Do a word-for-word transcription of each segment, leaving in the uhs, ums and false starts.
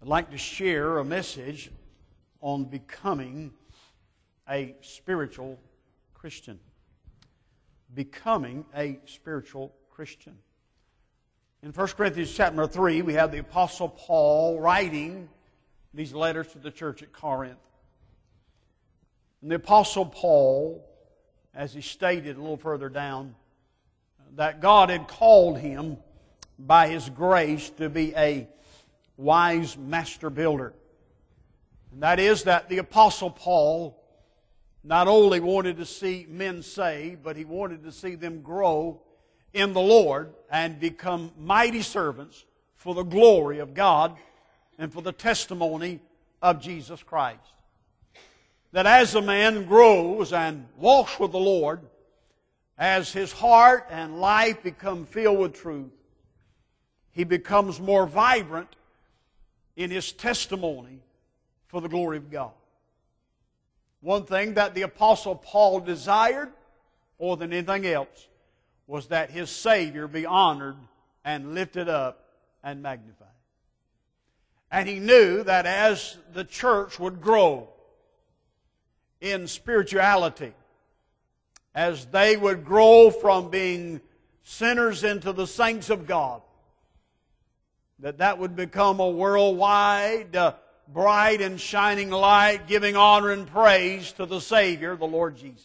I'd like to share a message on becoming a spiritual Christian. Becoming a spiritual Christian. In First Corinthians chapter three, we have the Apostle Paul writing these letters to the church at Corinth. And the Apostle Paul, as he stated a little further down, that God had called him by His grace to be a wise master builder. And that is that the Apostle Paul not only wanted to see men saved, but he wanted to see them grow in the Lord and become mighty servants for the glory of God and for the testimony of Jesus Christ. That as a man grows and walks with the Lord, as his heart and life become filled with truth, he becomes more vibrant in his testimony for the glory of God. One thing that the Apostle Paul desired more than anything else was that his Savior be honored and lifted up and magnified. And he knew that as the church would grow in spirituality, as they would grow from being sinners into the saints of God, that that would become a worldwide, uh, bright and shining light, giving honor and praise to the Savior, the Lord Jesus.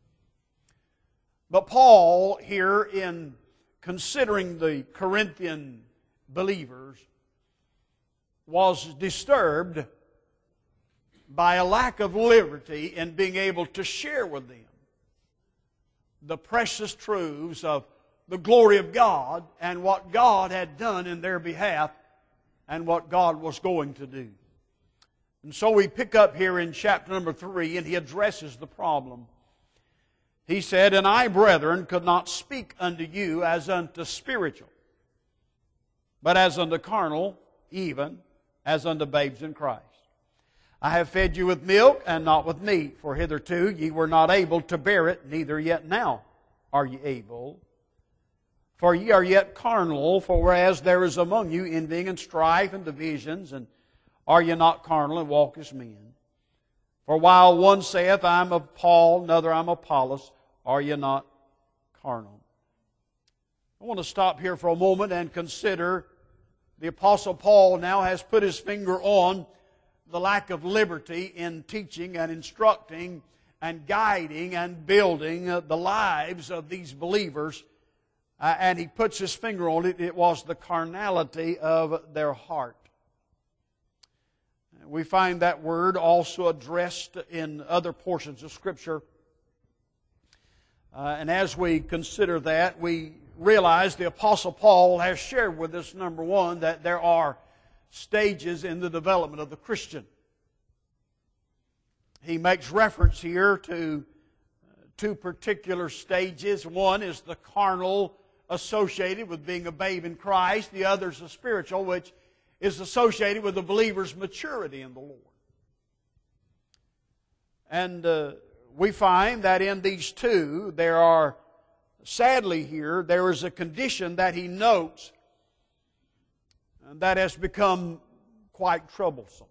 But Paul, here in considering the Corinthian believers, was disturbed by a lack of liberty in being able to share with them the precious truths of the glory of God and what God had done in their behalf and what God was going to do. And so we pick up here in chapter number three, and he addresses the problem. He said, "And I, brethren, could not speak unto you as unto spiritual, but as unto carnal, even as unto babes in Christ. I have fed you with milk and not with meat, for hitherto ye were not able to bear it, neither yet now are ye able. For ye are yet carnal, for whereas there is among you envying and strife and divisions, and are ye not carnal and walk as men? For while one saith, I am of Paul, another I am of Apollos, are ye not carnal?" I want to stop here for a moment and consider the Apostle Paul now has put his finger on the lack of liberty in teaching and instructing and guiding and building the lives of these believers. Uh, and he puts his finger on it. It was the carnality of their heart. We find that word also addressed in other portions of Scripture. Uh, and as we consider that, we realize the Apostle Paul has shared with us, number one, that there are stages in the development of the Christian. He makes reference here to two particular stages. One is the carnal, associated with being a babe in Christ. The other is the spiritual, which is associated with the believer's maturity in the Lord. And uh, we find that in these two, there are, sadly here, there is a condition that he notes that has become quite troublesome.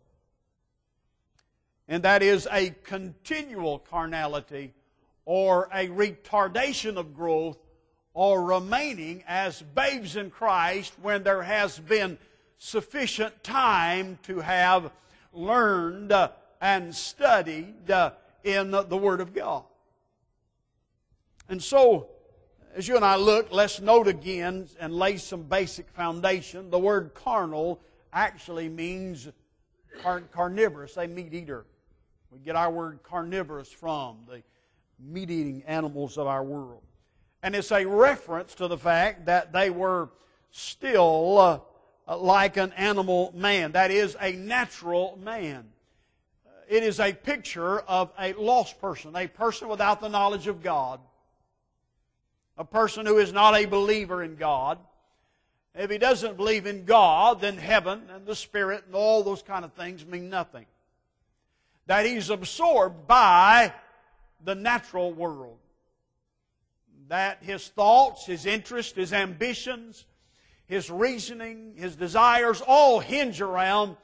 And that is a continual carnality or a retardation of growth or remaining as babes in Christ when there has been sufficient time to have learned uh, and studied uh, in the Word of God. And so, as you and I look, let's note again and lay some basic foundation. The word carnal actually means car- carnivorous, a meat eater. We get our word carnivorous from the meat-eating animals of our world. And it's a reference to the fact that they were still uh, like an animal man. That is, a natural man. It is a picture of a lost person, a person without the knowledge of God, a person who is not a believer in God. If he doesn't believe in God, then heaven and the Spirit and all those kind of things mean nothing. That he's absorbed by the natural world. That his thoughts, his interests, his ambitions, his reasoning, his desires all hinge around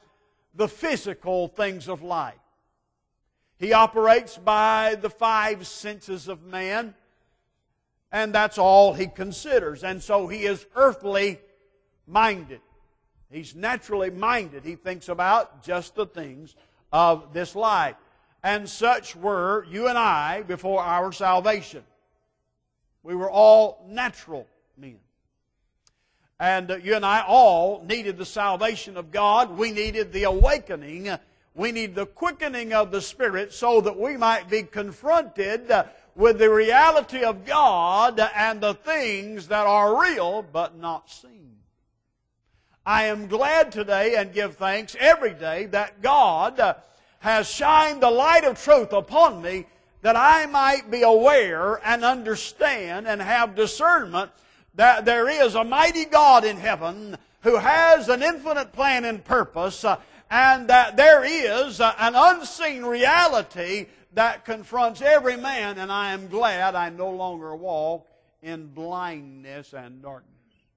the physical things of life. He operates by the five senses of man, and that's all he considers. And so he is earthly minded. He's naturally minded. He thinks about just the things of this life. And such were you and I before our salvation. We were all natural men. And you and I all needed the salvation of God. We needed the awakening. We need the quickening of the Spirit so that we might be confronted with the reality of God and the things that are real but not seen. I am glad today and give thanks every day that God has shined the light of truth upon me that I might be aware and understand and have discernment that there is a mighty God in heaven who has an infinite plan and purpose, uh, and that there is uh, an unseen reality that confronts every man, and I am glad I no longer walk in blindness and darkness.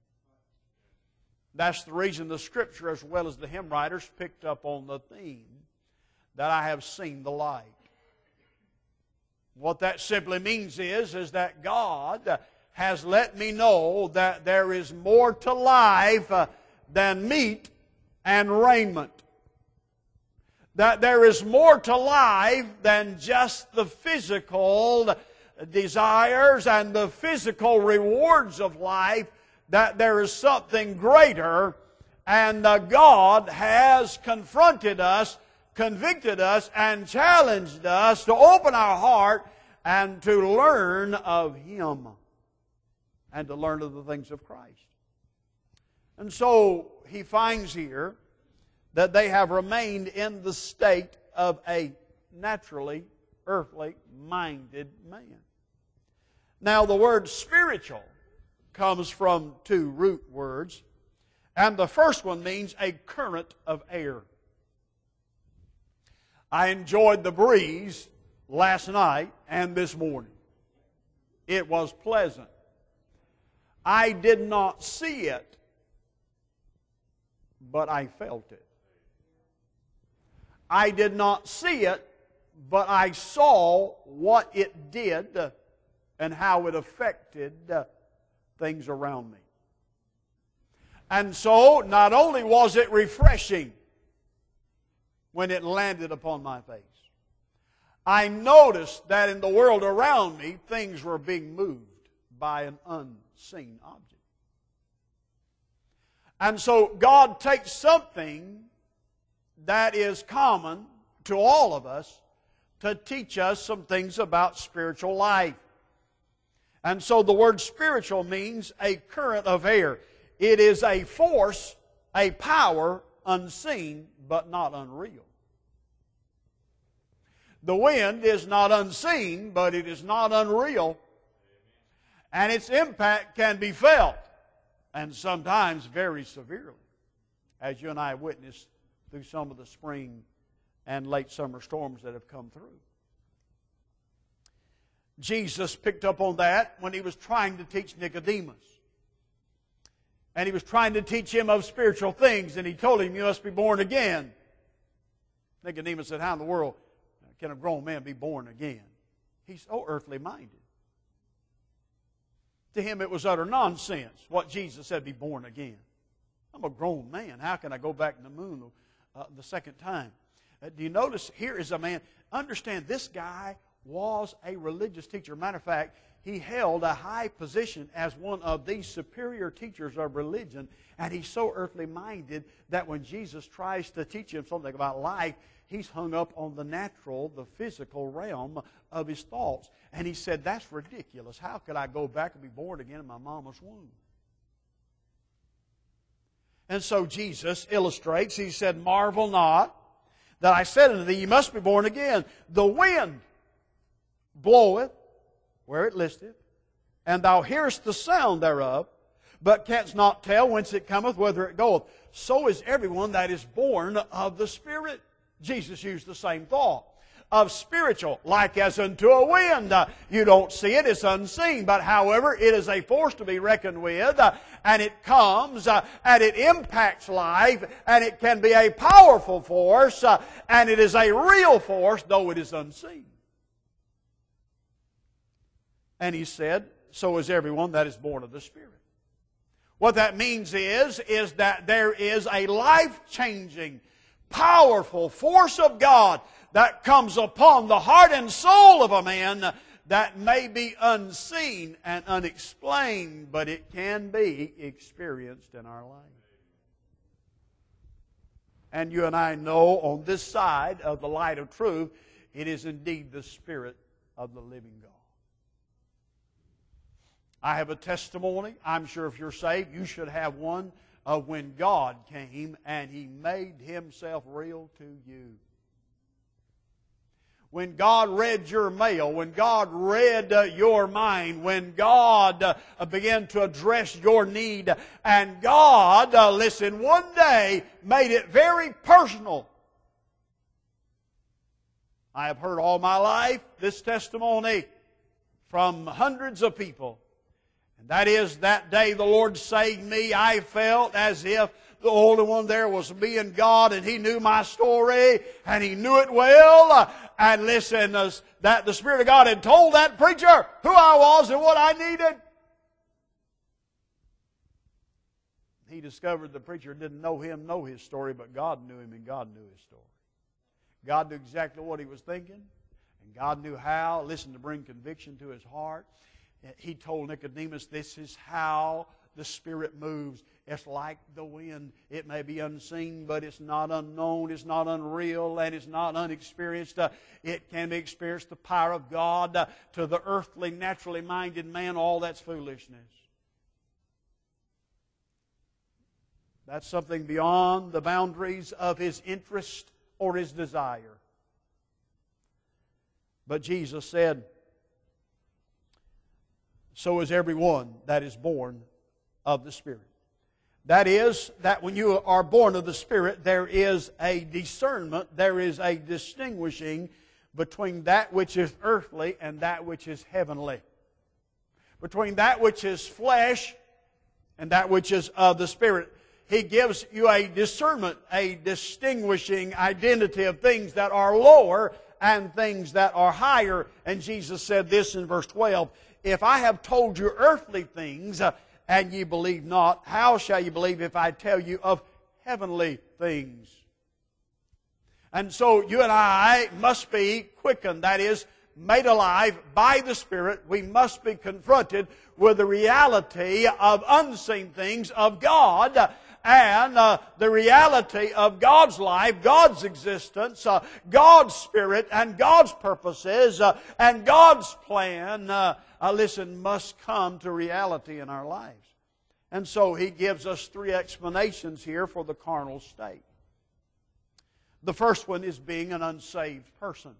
That's the reason the Scripture, as well as the hymn writers, picked up on the theme that I have seen the light. What that simply means is, is that God has let me know that there is more to life uh, than meat and raiment. That there is more to life than just the physical desires and the physical rewards of life. That there is something greater, and uh, God has confronted us, convicted us, and challenged us to open our heart and to learn of Him and to learn of the things of Christ. And so he finds here that they have remained in the state of a naturally, earthly minded man. Now the word spiritual comes from two root words, and the first one means a current of air. I enjoyed the breeze last night and this morning. It was pleasant. I did not see it, but I felt it. I did not see it, but I saw what it did and how it affected things around me. And so, not only was it refreshing when it landed upon my face, I noticed that in the world around me, things were being moved by an unseen object. And so God takes something that is common to all of us to teach us some things about spiritual life. And so the word spiritual means a current of air. It is a force, a power, unseen but not unreal. The wind is not unseen, but it is not unreal. And its impact can be felt, and sometimes very severely, as you and I witnessed through some of the spring and late summer storms that have come through. Jesus picked up on that when He was trying to teach Nicodemus. And He was trying to teach him of spiritual things, and He told him, you must be born again. Nicodemus said, how in the world can a grown man be born again? He's so earthly minded. To him it was utter nonsense what Jesus said, be born again. I'm a grown man. How can I go back in the moon uh, the second time? Uh, do you notice here is a man, understand this guy was a religious teacher. Matter of fact, he held a high position as one of the superior teachers of religion, and he's so earthly minded that when Jesus tries to teach him something about life, he's hung up on the natural, the physical realm of his thoughts. And he said, that's ridiculous. How could I go back and be born again in my mama's womb? And so Jesus illustrates, He said, marvel not that I said unto thee, you must be born again. The wind bloweth where it listeth, and thou hearest the sound thereof, but canst not tell whence it cometh, whither it goeth. So is everyone that is born of the Spirit. Jesus used the same thought. of spiritual, like as unto a wind. Uh, you don't see it, it's unseen. But however, it is a force to be reckoned with, uh, and it comes, uh, and it impacts life, and it can be a powerful force, uh, and it is a real force, though it is unseen. And he said, so is everyone that is born of the Spirit. What that means is, is that there is a life-changing, powerful force of God that comes upon the heart and soul of a man that may be unseen and unexplained, but it can be experienced in our life. And you and I know on this side of the light of truth, it is indeed the Spirit of the living God. I have a testimony. I'm sure if you're saved, you should have one of when God came and He made Himself real to you. When God read your mail, when God read uh, your mind, when God uh, began to address your need, and God, uh, listen, one day made it very personal. I have heard all my life this testimony from hundreds of people. And that is, that day the Lord saved me, I felt as if the only one there was me and God, and He knew my story, and He knew it well. And listen, that the Spirit of God had told that preacher who I was and what I needed. He discovered the preacher didn't know him, know his story, but God knew him and God knew his story. God knew exactly what he was thinking, and God knew how, listen, to bring conviction to his heart. He told Nicodemus, this is how the Spirit moves. It's like the wind. It may be unseen, but it's not unknown. It's not unreal, and it's not unexperienced. Uh, it can be experienced, the power of God. Uh, to the earthly, naturally minded man, all that's foolishness. That's something beyond the boundaries of his interest or his desire. But Jesus said, so is everyone that is born of the Spirit. That is, that when you are born of the Spirit, there is a discernment, there is a distinguishing between that which is earthly and that which is heavenly. Between that which is flesh and that which is of the Spirit. He gives you a discernment, a distinguishing identity of things that are lower and things that are higher. And Jesus said this in verse twelve, if I have told you earthly things, uh, and ye believe not, how shall you believe if I tell you of heavenly things? And so you and I must be quickened, that is, made alive by the Spirit. We must be confronted with the reality of unseen things of God, and uh, the reality of God's life, God's existence, uh, God's Spirit, and God's purposes, uh, and God's plan, uh, uh, listen, must come to reality in our lives. And so He gives us three explanations here for the carnal state. The first one is being an unsaved person.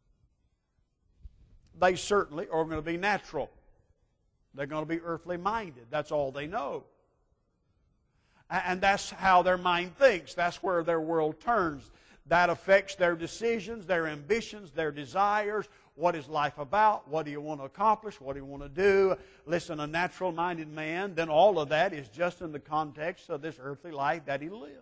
They certainly are going to be natural. They're going to be earthly minded. That's all they know. And that's how their mind thinks. That's where their world turns. That affects their decisions, their ambitions, their desires. What is life about? What do you want to accomplish? What do you want to do? Listen, a natural-minded man, then all of that is just in the context of this earthly life that he lives.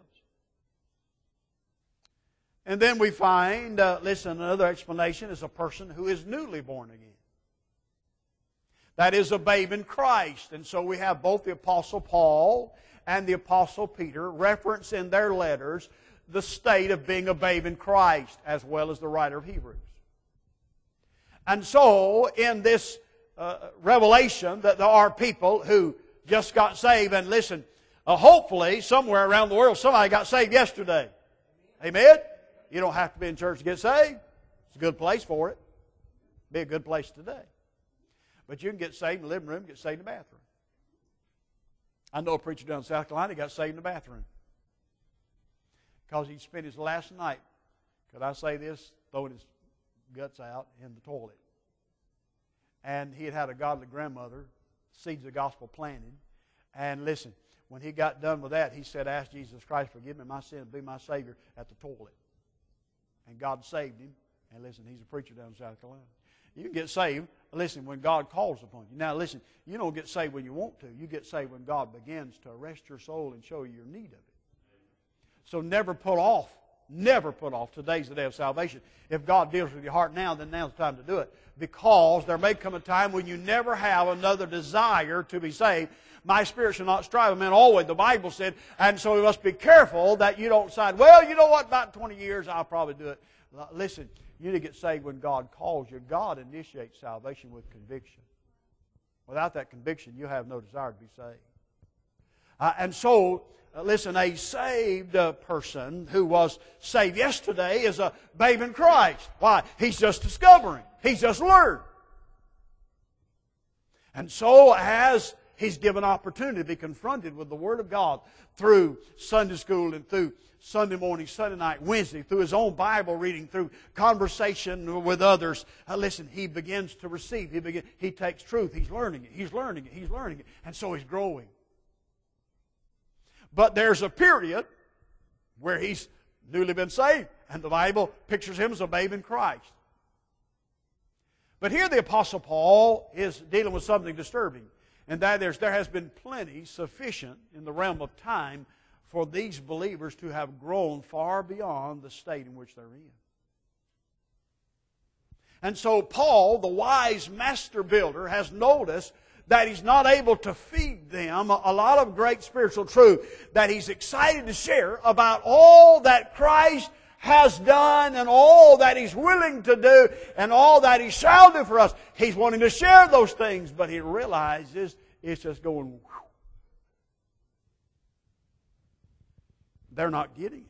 And then we find, uh, listen, another explanation is a person who is newly born again. That is a babe in Christ. And so we have both the Apostle Paul and the Apostle Peter reference in their letters the state of being a babe in Christ, as well as the writer of Hebrews. And so, in this uh, revelation, that there are people who just got saved, and listen, uh, hopefully, somewhere around the world, somebody got saved yesterday. Amen? You don't have to be in church to get saved. It's a good place for it. Be a good place today. But you can get saved in the living room, get saved in the bathroom. I know a preacher down in South Carolina got saved in the bathroom. Because he spent his last night, could I say this, throwing his guts out in the toilet. And he had had a godly grandmother, seeds of the gospel planted. And listen, when he got done with that, he said, ask Jesus Christ, forgive me my sin, be my Savior at the toilet. And God saved him, And listen, he's a preacher down in South Carolina. You can get saved, listen, when God calls upon you. Now listen, you don't get saved when you want to. You get saved when God begins to arrest your soul and show you your need of it. So never put off, never put off. Today's the day of salvation. If God deals with your heart now, then now's the time to do it. Because there may come a time when you never have another desire to be saved. My spirit shall not strive with man always, the Bible said. And so we must be careful that you don't decide, well, you know what, about twenty years I'll probably do it. Listen, you need to get saved when God calls you. God initiates salvation with conviction. Without that conviction, you have no desire to be saved. Uh, and so, uh, listen, a saved uh, person who was saved yesterday is a babe in Christ. Why? He's just discovering. He's just learned. And so, as he's given opportunity to be confronted with the Word of God through Sunday school and through Sunday morning, Sunday night, Wednesday, through his own Bible reading, through conversation with others. Uh, listen, he begins to receive. He begin, he takes truth. He's learning it. He's learning it. He's learning it. And so he's growing. But there's a period where he's newly been saved, and the Bible pictures him as a babe in Christ. But here the Apostle Paul is dealing with something disturbing. And that is, there has been plenty sufficient in the realm of time for these believers to have grown far beyond the state in which they're in. And so Paul, the wise master builder, has noticed that he's not able to feed them a lot of great spiritual truth that he's excited to share about all that Christ has done and all that He's willing to do and all that He shall do for us. He's wanting to share those things, but he realizes it's just going, whew. They're not getting it.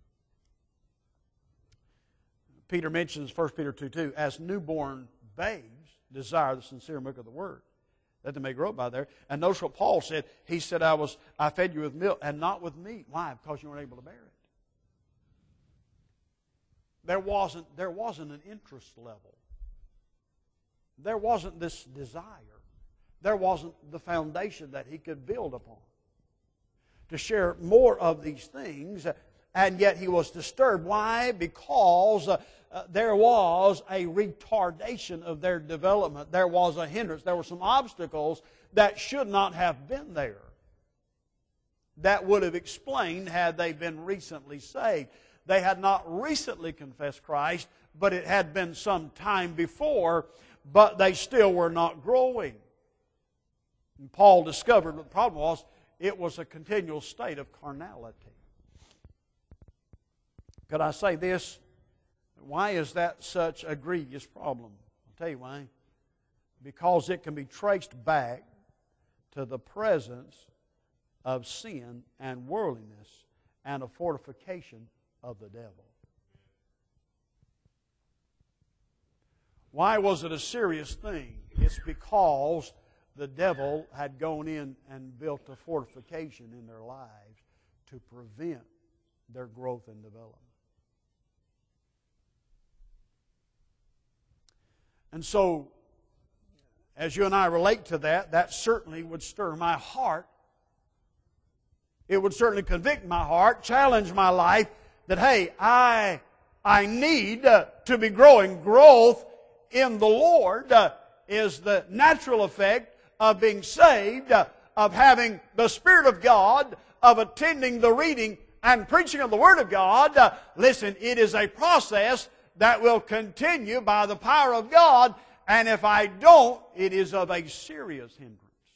Peter mentions First Peter two two, as newborn babes desire the sincere milk of the Word, that they may grow up by there. And notice what Paul said. He said, I was I fed you with milk and not with meat. Why? Because you weren't able to bear it. There wasn't, there wasn't an interest level. There wasn't this desire. There wasn't the foundation that he could build upon to share more of these things, and yet he was disturbed. Why? Because uh, uh, there was a retardation of their development. There was a hindrance. There were some obstacles that should not have been there. That would have explained had they been recently saved. They had not recently confessed Christ, but it had been some time before, but they still were not growing. And Paul discovered what the problem was. It was a continual state of carnality. Could I say this? Why is that such a grievous problem? I'll tell you why. Because it can be traced back to the presence of sin and worldliness and a fortification of the devil. Why was it a serious thing? It's because the devil had gone in and built a fortification in their lives to prevent their growth and development. And so, as you and I relate to that, that certainly would stir my heart. It would certainly convict my heart, challenge my life, that, hey, I, I need uh, to be growing. Growth in the Lord uh, is the natural effect of being saved, uh, of having the Spirit of God, of attending the reading and preaching of the Word of God. Uh, listen, it is a process that will continue by the power of God, and if I don't, it is of a serious hindrance.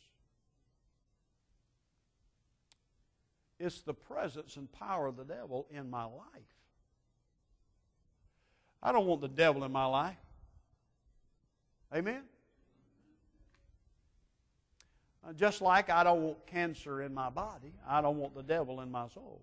It's the presence and power of the devil in my life. I don't want the devil in my life. Amen? Just like I don't want cancer in my body, I don't want the devil in my soul.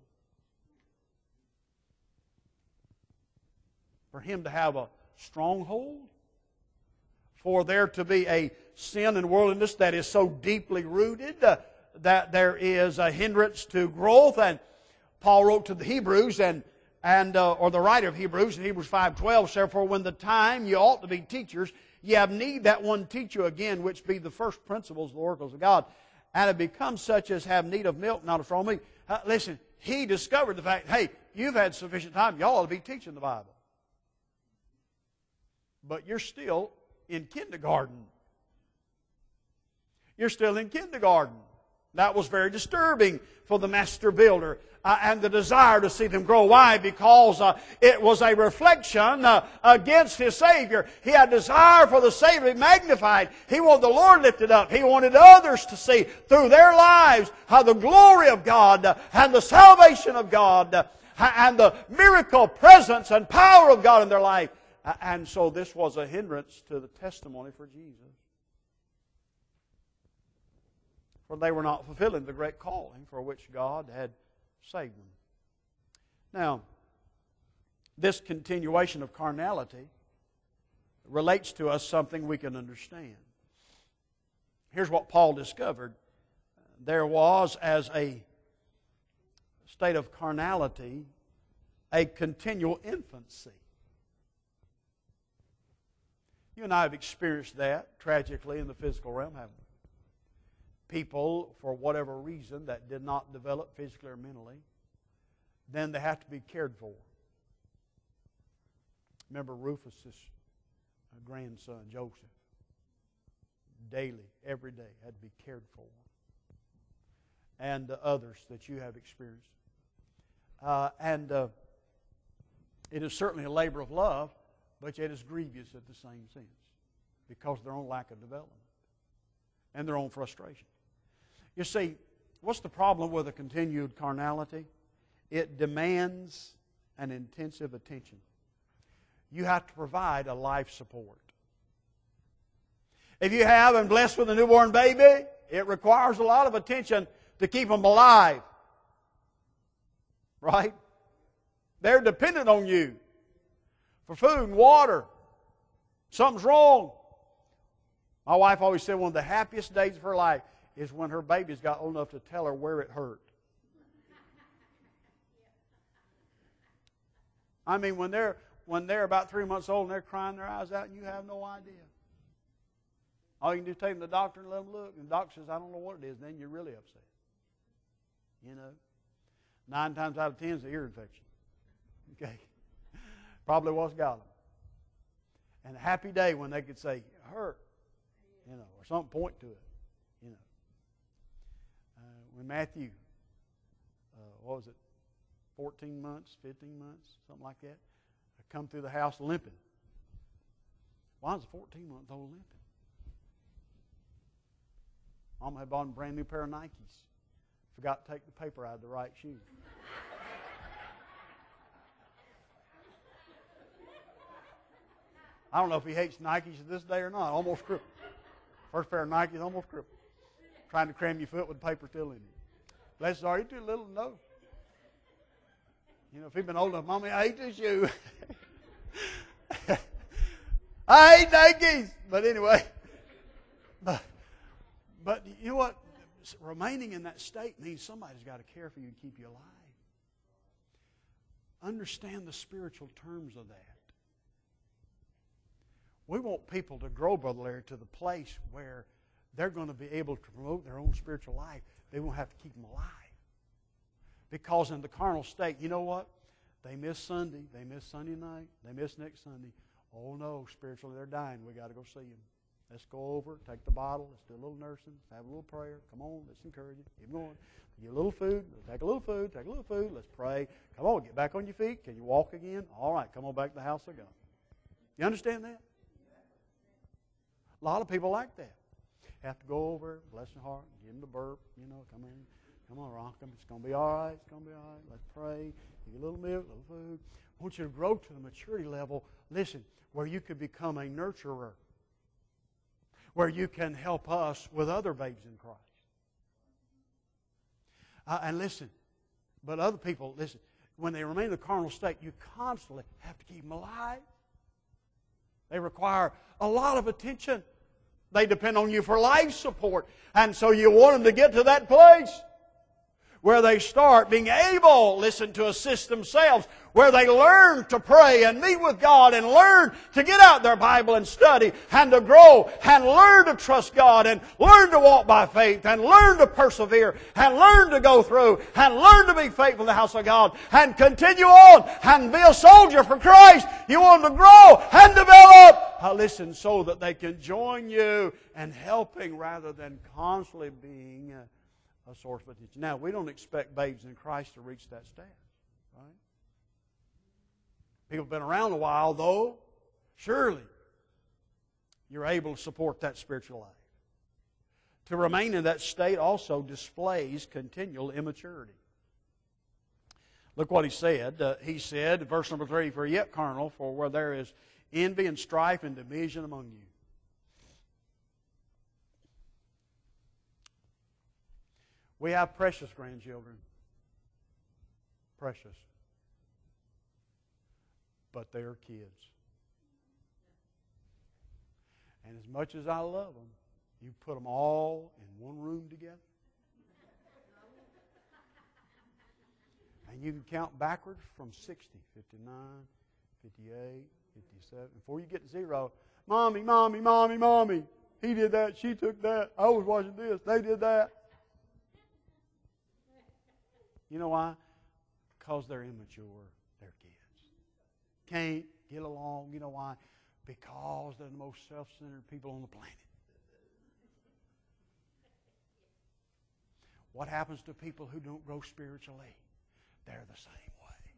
For him to have a stronghold, for there to be a sin and worldliness that is so deeply rooted uh, that there is a hindrance to growth. And Paul wrote to the Hebrews, and and uh, or the writer of Hebrews in Hebrews five twelve, therefore when the time you ought to be teachers, ye have need that one teach you again, which be the first principles of the oracles of God, and have become such as have need of milk, not of strong meat. Uh, listen, he discovered the fact, hey, you've had sufficient time. You ought to be teaching the Bible. but you're still in kindergarten. You're still in kindergarten. That was very disturbing for the master builder uh, and the desire to see them grow. Why? Because uh, it was a reflection uh, against his Savior. He had desire for the Savior to be magnified. He wanted the Lord lifted up. He wanted others to see through their lives how the glory of God uh, and the salvation of God uh, and the miracle presence and power of God in their life. Uh, and so this was a hindrance to the testimony for Jesus. For they were not fulfilling the great calling for which God had saved them. Now, this continuation of carnality relates to us something we can understand. Here's what Paul discovered. There was, as a state of carnality, a continual infancy. You and I have experienced that tragically in the physical realm, haven't we? People, for whatever reason, that did not develop physically or mentally, then they have to be cared for. Remember Rufus's grandson, Joseph. Daily, every day, had to be cared for. And uh, others that you have experienced. Uh, and uh, it is certainly a labor of love, but yet it's grievous at the same sense because of their own lack of development and their own frustration. You see, what's the problem with a continued carnality? It demands an intensive attention. You have to provide a life support. If you have and blessed with a newborn baby, it requires a lot of attention to keep them alive. Right? They're dependent on you for food and water. Something's wrong. My wife always said one of the happiest days of her life is when her babies got old enough to tell her where it hurt. I mean, when they're when they're about three months old and they're crying their eyes out and you have no idea. All you can do is take them to the doctor and let them look. And the doctor says, I don't know what it is. And then you're really upset. You know? Nine times out of ten is an ear infection. Okay? Probably what's got them. And a happy day when they could say, it hurt. You know, or something point to it. You know. Uh, when Matthew, uh, what was it, fourteen months, fifteen months, something like that, come through the house limping. Why was a fourteen-month-old limping? Mama had bought him a brand new pair of Nikes. Forgot to take the paper out of the right shoe. I don't know if he hates Nikes to this day or not. Almost crippled. First pair of Nikes, almost crippled. Trying to cram your foot with the paper still in it. Bless his heart, he's too little to know. You know, if he'd been old enough, Mommy, I hate this shoe. I hate Nikes. But anyway. But, but you know what? Remaining in that state means somebody's got to care for you and keep you alive. Understand the spiritual terms of that. We want people to grow, Brother Larry, to the place where they're going to be able to promote their own spiritual life. They won't have to keep them alive. Because in the carnal state, you know what? They miss Sunday. They miss Sunday night. They miss next Sunday. Oh no, spiritually they're dying. We've got to go see them. Let's go over, take the bottle, let's do a little nursing, let's have a little prayer. Come on, let's encourage you. Keep going. Get a little food. Take a little food. Take a little food. Let's pray. Come on, get back on your feet. Can you walk again? All right, come on back to the house of God. You understand that? A lot of people like that. Have to go over, bless your heart, give them the burp, you know, come in. Come on, rock them. It's going to be all right. It's going to be all right. Let's pray. Get a little milk, a little food. I want you to grow to the maturity level, listen, where you could become a nurturer. Where you can help us with other babes in Christ. Uh, and listen, but other people, listen, when they remain in the carnal state, you constantly have to keep them alive. They require a lot of attention. They depend on you for life support. And so you want them to get to that place where they start being able, listen, to assist themselves, where they learn to pray and meet with God and learn to get out their Bible and study and to grow and learn to trust God and learn to walk by faith and learn to persevere and learn to go through and learn to be faithful in the house of God and continue on and be a soldier for Christ. You want them to grow and develop Uh, listen, so that they can join you in helping rather than constantly being a, a source of attention. Now, we don't expect babes in Christ to reach that status, right? People have been around a while, though. Surely, you're able to support that spiritual life. To remain in that state also displays continual immaturity. Look what he said. Uh, he said, verse number three, "For yet carnal, for where there is envy and strife and division among you." We have precious grandchildren. Precious. But they are kids. And as much as I love them, you put them all in one room together, and you can count backwards from sixty, fifty-nine, fifty-eight, fifty-seven. Before you get to zero, "Mommy, Mommy, Mommy, Mommy, he did that, she took that, I was watching this, they did that." You know why? Because they're immature. They're kids. Can't get along. You know why? Because they're the most self-centered people on the planet. What happens to people who don't grow spiritually? They're the same way.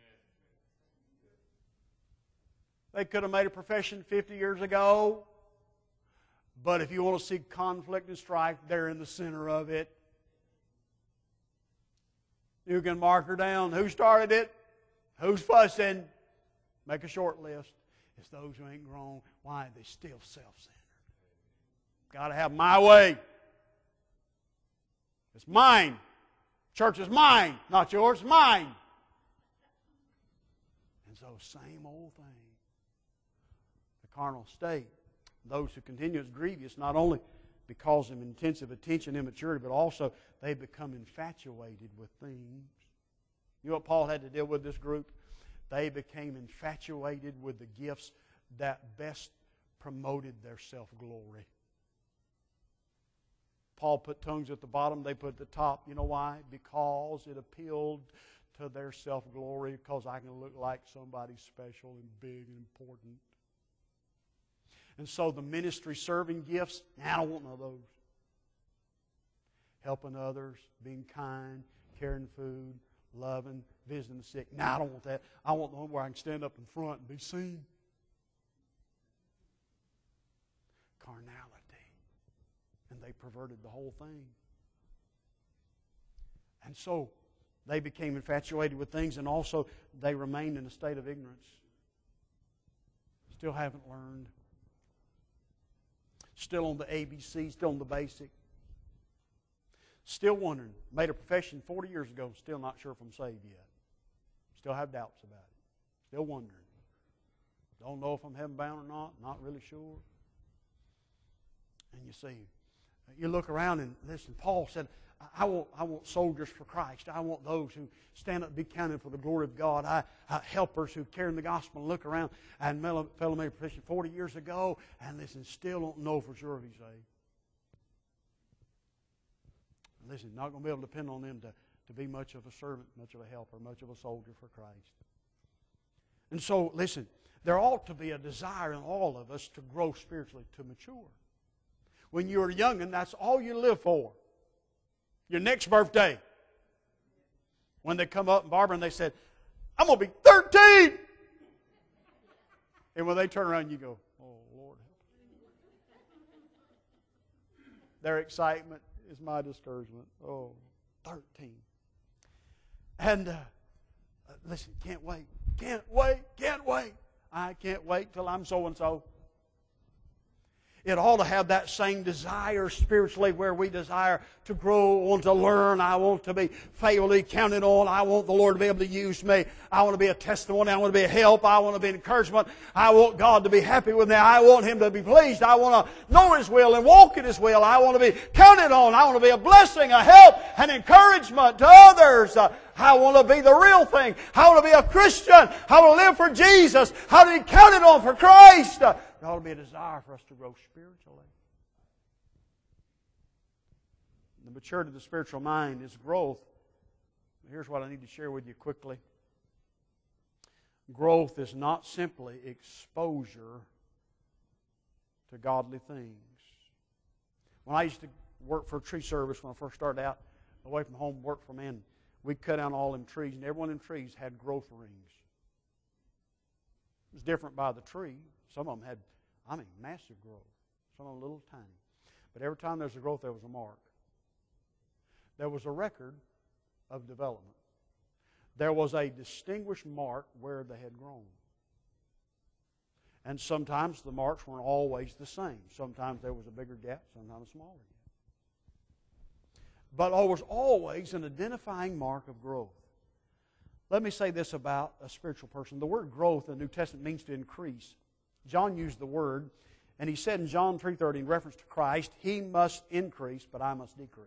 They could have made a profession fifty years ago, but if you want to see conflict and strife, they're in the center of it. You can mark her down. Who started it? Who's fussing? Make a short list. It's those who ain't grown. Why? They're still self-centered. Got to have my way. It's mine. Church is mine, not yours. It's mine. And so, same old thing. The carnal state. Those who continue is grievous, not only because of intensive attention, immaturity, but also they become infatuated with things. You know what Paul had to deal with this group? They became infatuated with the gifts that best promoted their self-glory. Paul put tongues at the bottom, they put at the top. You know why? Because it appealed to their self-glory, because I can look like somebody special and big and important. And so the ministry serving gifts, I don't want none of those. Helping others, being kind, caring food, loving, visiting the sick. No, I don't want that. I want the one where I can stand up in front and be seen. Carnality. And they perverted the whole thing. And so they became infatuated with things, and also they remained in a state of ignorance. Still haven't learned. Still on the A B C, still on the basic. Still wondering. Made a profession forty years ago, still not sure if I'm saved yet. Still have doubts about it. Still wondering. Don't know if I'm heaven bound or not. Not really sure. And you see, you look around and listen, Paul said, I want, I want soldiers for Christ. I want those who stand up and be counted for the glory of God. I, I helpers who carry in the gospel and look around. And fellow made a profession forty years ago, and listen, still don't know for sure if he's saved. Listen, not going to be able to depend on them to, to be much of a servant, much of a helper, much of a soldier for Christ. And so, listen, there ought to be a desire in all of us to grow spiritually, to mature. When you're young, and that's all you live for. Your next birthday. When they come up, and Barbara, and they said, I'm going to be thirteen. And when they turn around, you go, oh, Lord. Their excitement is my discouragement. Oh, thirteen. And uh, listen, can't wait. Can't wait. Can't wait. I can't wait till I'm so-and-so. It ought to have that same desire spiritually, where we desire to grow, want to learn. I want to be faithfully counted on. I want the Lord to be able to use me. I want to be a testimony. I want to be a help. I want to be an encouragement. I want God to be happy with me. I want Him to be pleased. I want to know His will and walk in His will. I want to be counted on. I want to be a blessing, a help, an encouragement to others. Uh, I want to be the real thing. I want to be a Christian. I want to live for Jesus. I want to be counted on for Christ. Uh, There ought to be a desire for us to grow spiritually. The maturity of the spiritual mind is growth. Here's what I need to share with you quickly. Growth is not simply exposure to godly things. When I used to work for a tree service when I first started out, away from home, worked for men, we'd cut down all them trees, and every one of them trees had growth rings. It was different by the tree. Some of them had, I mean, massive growth. Some of them little tiny. But every time there was a growth, there was a mark. There was a record of development. There was a distinguished mark where they had grown. And sometimes the marks weren't always the same. Sometimes there was a bigger gap, sometimes a smaller gap. But there was always an identifying mark of growth. Let me say this about a spiritual person. The word growth in the New Testament means to increase. John used the word, and he said in John three thirty, in reference to Christ, He must increase, but I must decrease.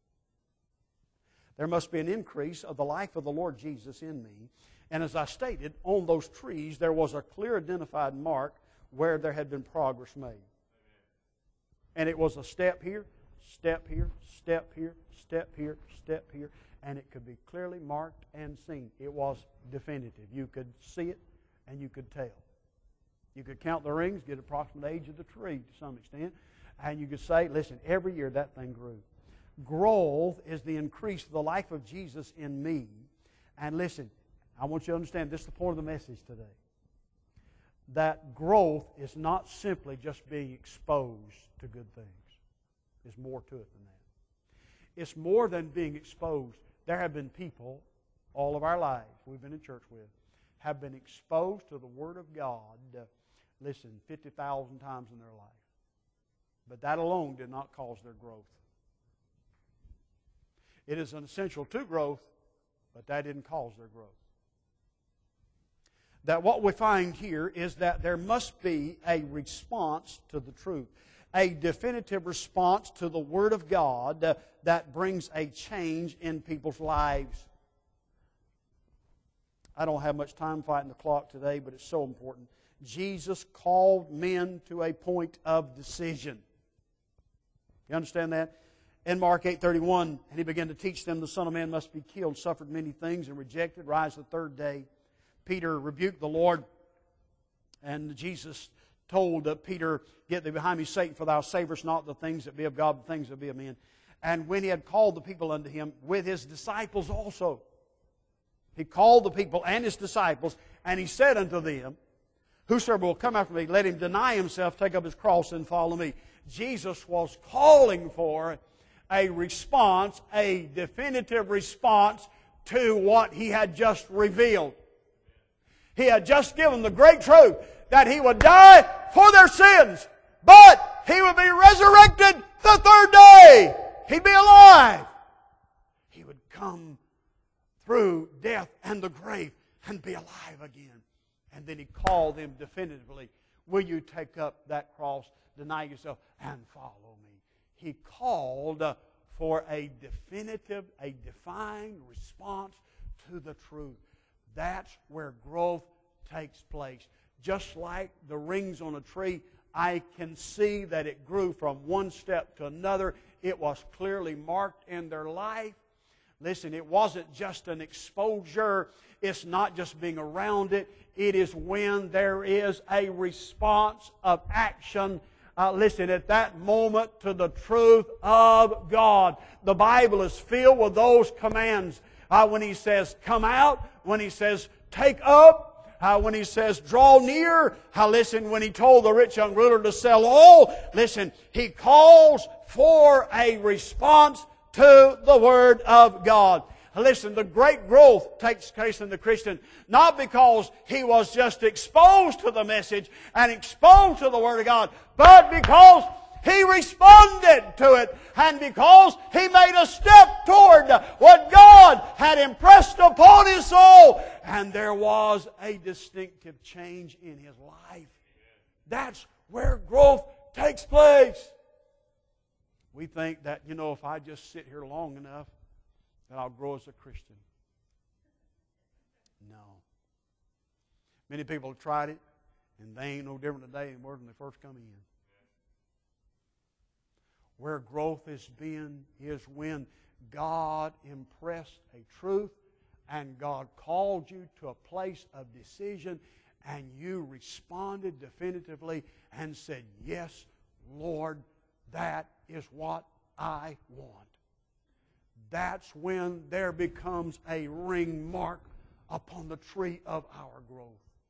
There must be an increase of the life of the Lord Jesus in me. And as I stated, on those trees there was a clear identified mark where there had been progress made. And it was a step here, step here, step here, step here, step here, and it could be clearly marked and seen. It was definitive. You could see it and you could tell. You could count the rings, get the approximate age of the tree to some extent, and you could say, listen, every year that thing grew. Growth is the increase of the life of Jesus in me. And listen, I want you to understand, this is the point of the message today. That growth is not simply just being exposed to good things. There's more to it than that. It's more than being exposed. There have been people, all of our lives, we've been in church with, have been exposed to the Word of God, uh, listen, fifty thousand times in their life. But that alone did not cause their growth. It is an essential to growth, but that didn't cause their growth. That what we find here is that there must be a response to the truth, a definitive response to the Word of God uh, that brings a change in people's lives. I don't have much time fighting the clock today, but it's so important. Jesus called men to a point of decision. You understand that? In Mark eight thirty-one, and He began to teach them the Son of Man must be killed, suffered many things, and rejected, rise the third day. Peter rebuked the Lord, and Jesus told uh, Peter, get thee behind me, Satan, for thou savest not the things that be of God, but things that be of men. And when He had called the people unto Him, with His disciples also, He called the people and His disciples, and He said unto them, whosoever will come after me, let him deny himself, take up his cross, and follow me. Jesus was calling for a response, a definitive response to what He had just revealed. He had just given the great truth that He would die for their sins, but He would be resurrected the third day. He'd be alive. He would come through death and the grave and be alive again. And then He called them definitively, will you take up that cross, deny yourself, and follow me? He called for a definitive, a defined response to the truth. That's where growth takes place. Just like the rings on a tree, I can see that it grew from one step to another. It was clearly marked in their life. Listen, it wasn't just an exposure. It's not just being around it. It is when there is a response of action. Uh, listen, at that moment to the truth of God. The Bible is filled with those commands. Uh, when He says, come out. When He says, take up. Uh, when He says, draw near. Uh, listen, when He told the rich young ruler to sell all. Listen, He calls for a response to the Word of God. Listen, the great growth takes place in the Christian not because he was just exposed to the message and exposed to the Word of God, but because he responded to it and because he made a step toward what God had impressed upon his soul. And there was a distinctive change in his life. That's where growth takes place. We think that, you know, if I just sit here long enough, that I'll grow as a Christian. No. Many people have tried it, and they ain't no different today than when they first come in. Where growth has been is when God impressed a truth, and God called you to a place of decision, and you responded definitively and said, yes, Lord, that is what I want. That's when there becomes a ring mark upon the tree of our growth.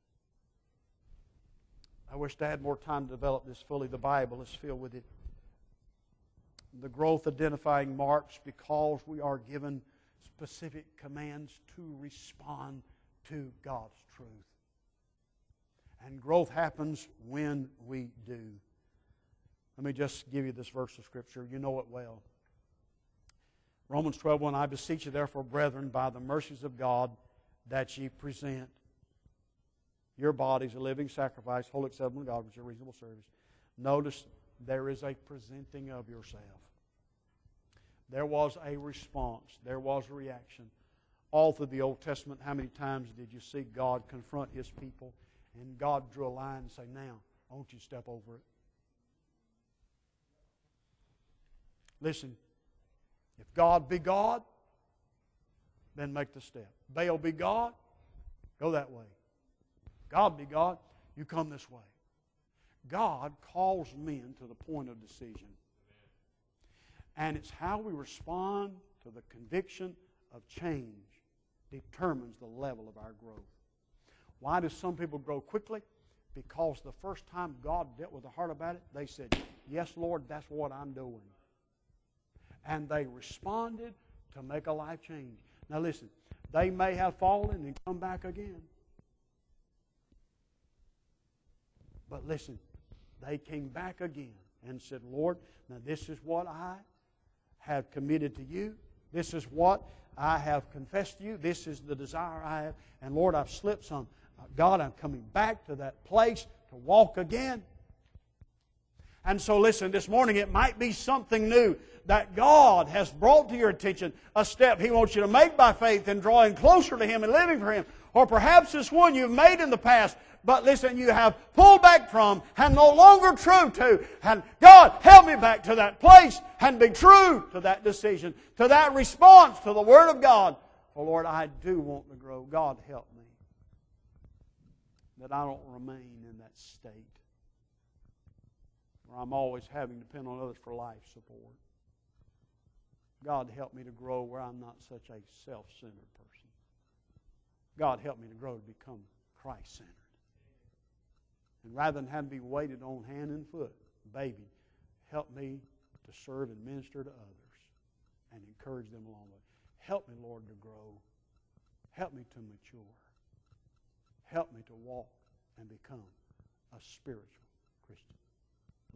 I wish I had more time to develop this fully. The Bible is filled with it. The growth identifying marks because we are given specific commands to respond to God's truth. And growth happens when we do. Let me just give you this verse of Scripture. You know it well. Romans twelve one, I beseech you therefore, brethren, by the mercies of God, that ye present your bodies a living sacrifice, wholly acceptable to God, which is your reasonable service. Notice there is a presenting of yourself. There was a response. There was a reaction. All through the Old Testament, how many times did you see God confront His people and God drew a line and say, now, won't you step over it? Listen, if God be God, then make the step. Baal be God, go that way. God be God, you come this way. God calls men to the point of decision. And it's how we respond to the conviction of change determines the level of our growth. Why do some people grow quickly? Because the first time God dealt with the heart about it, they said, yes, Lord, that's what I'm doing. And they responded to make a life change. Now listen, they may have fallen and come back again. But listen, they came back again and said, Lord, now this is what I have committed to you. This is what I have confessed to you. This is the desire I have. And Lord, I've slipped some. God, I'm coming back to that place to walk again. And so listen, this morning it might be something new that God has brought to your attention, a step He wants you to make by faith in drawing closer to Him and living for Him. Or perhaps it's one you've made in the past, but listen, you have pulled back from and no longer true to. And God, help me back to that place and be true to that decision, to that response to the Word of God. For Lord, I do want to grow. God, help me that I don't remain in that state where I'm always having to depend on others for life support. God, help me to grow where I'm not such a self-centered person. God, help me to grow to become Christ-centered. And rather than having to be waited on hand and foot, baby, help me to serve and minister to others and encourage them along the way. Help me, Lord, to grow. Help me to mature. Help me to walk and become a spiritual Christian.